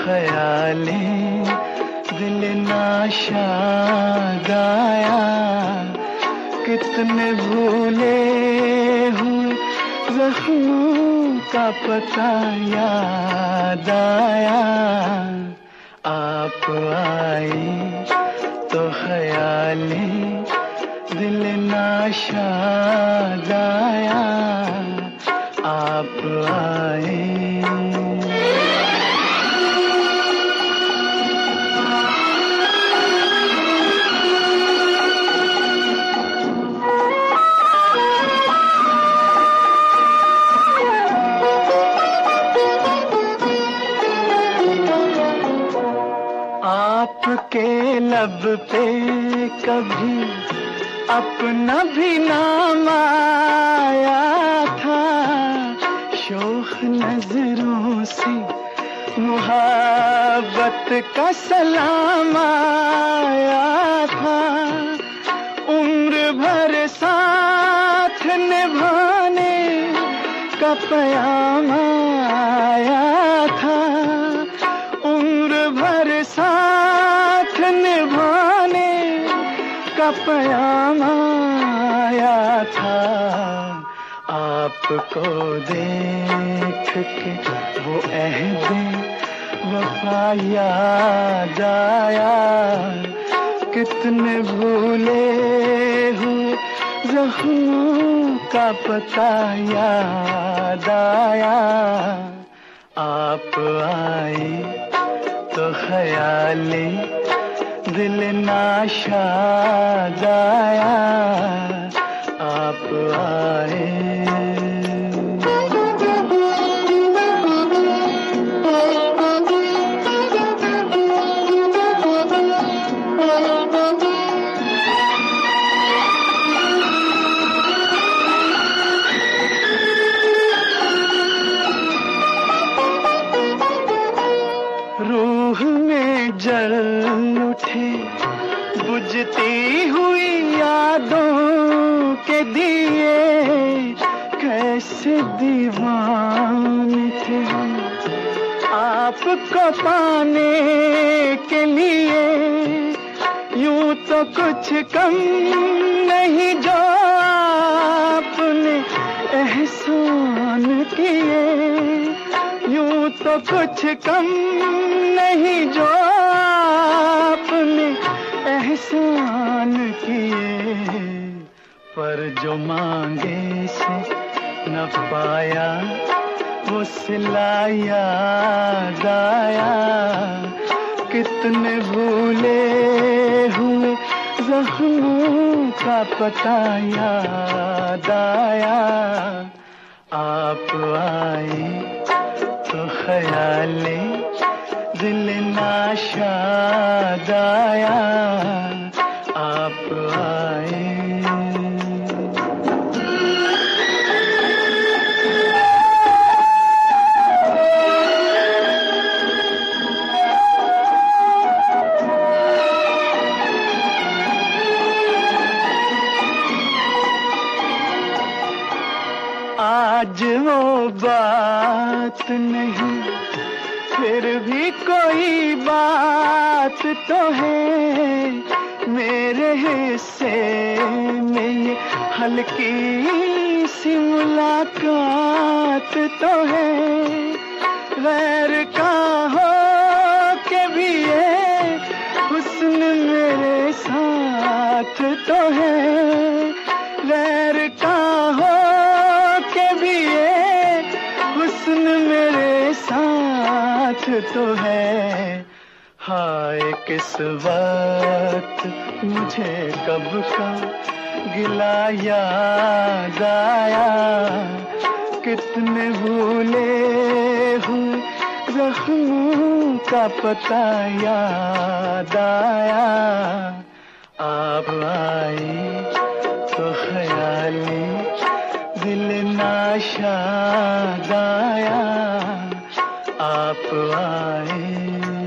ख्याले दिल नाशादाया, कितने भूले हुए जख्मों का पता याद आया। आप आई तो ख्याले दिल नाशादाया, आप आए। आपके लब पे कभी अपना भी नाम आया था, शोख नजरों से मुहब्बत का सलाम आया था। उम्र भर साथ निभाने का पयाम आया था, उम्र भर साथ निभाने का पयाम आया था। आपको देख के वो अहद वफा याद आया, कितने भूले हुए जख्मों का पता याद आया। आप आए तो ख्याले दिल नाशादाया, आप आए। रूह में जल उठे बुझती हुई यादों के दिए, कैसे दीवाने थे हम आपको पाने के लिए। यूं तो कुछ कम नहीं जो आपने एहसान किए, यूं तो कुछ कम नहीं जो आपने एहसान किए। पर जो मांगे से न पाया वो सिला याद आया, कितने भूले हुए जख्मों का पता याद आया। आप आए तो ख्याले दिल नाशादाया, आप आए। आज वो बात नहीं, फिर भी कोई बात तो है। मेरे हिस्से में ये हल्की सी मुलाकात तो है। गैर का हो के भी ये हुस्न मेरे साथ तो है। गैर का हो के भी ये हुस्न मेरे साथ तो है। हाय किस वक्त मुझे कब का गिला याद आया, कितने भूले हुए जख्मों का पता याद आया। आप आए तो ख्याले दिल नाशादाया, आप आए।